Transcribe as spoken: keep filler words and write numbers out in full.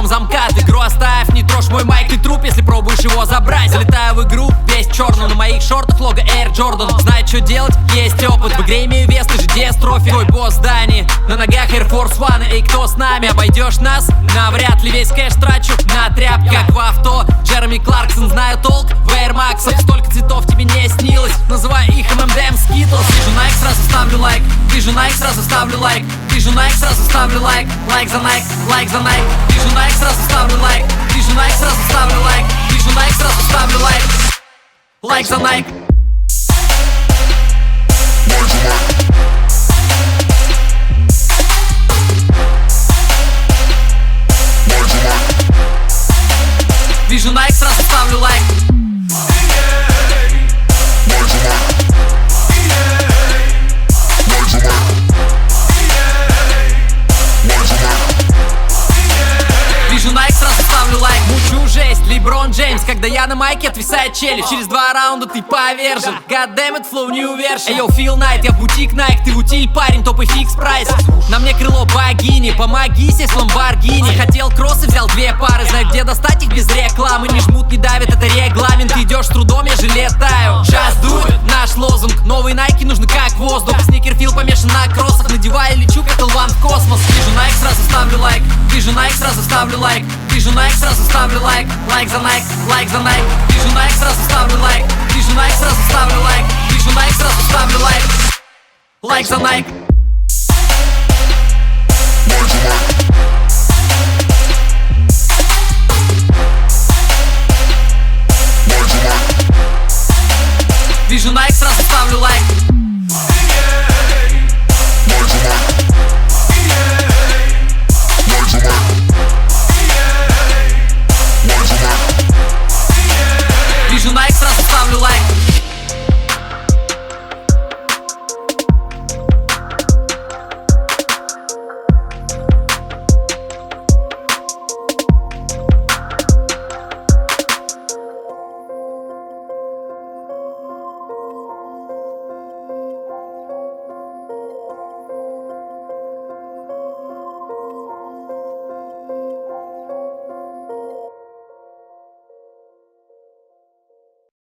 ключом замкат. Игру оставь, не трожь мой майк, ты труп, если пробуешь его забрать. Залетаю в игру, весь черный, на моих шортах лого Air Jordan. Знаю, что делать, есть опыт. В игре имею вес, ты же дестрофи. Твой босс Дани, на ногах Air Force One. Эй, кто с нами? Обойдешь нас? Навряд ли, весь кэш трачу на тряпки, как в авто. Джереми Кларксон, знаю толк в Air Max'ах. Столько цветов тебе не снилось, называю их эм эм дэ эм Skittles. Вижу Nike, сразу ставлю лайк. Вижу Nike, сразу ставлю лайк. Вижу Nike, сразу ставлю лайк. Лайк за Nike, лайк за Nike. Вижу Nike, сразу ставлю лайк. Вижу Nike, сразу ставлю лайк. Вижу Nike, сразу ставлю лайк. Лайк за Nike. Вижу Nike, сразу ставлю лайк. Вижу Nike, сразу ставлю лайк. Мучу жесть, Леброн Джеймс. Когда я на майке, отвисает челюсть. Через два раунда ты повержен. God damn it, flow не увершен. Эй, йоу, Фил Найт, я в бутик Nike. Ты в утиль, парень, топ и фикс прайс. На мне крыло богини, помоги сесть в ламборгини. Хотел кроссы, взял две пары. Знаю, где достать их без рекламы. Не жмут, не давит, это регламент. Ты идешь с трудом, я же летаю. Just do it, наш лозунг. Новые Nike нужны как воздух. Сникерфил помешан на кроссах. Надеваю, лечу, как Эл Ван в космос. Вижу Nike, сразу ставлю лайк. Вижу Nike, сразу ставлю лайк. Вижу Nike, сразу ставлю лайк. Лайк за Nike, лайк за Nike. Вижу Nike, сразу ставлю лайк. Вижу Nike, сразу ставлю лайк. Вижу Nike, сразу ставлю лайк. Лайк за Nike.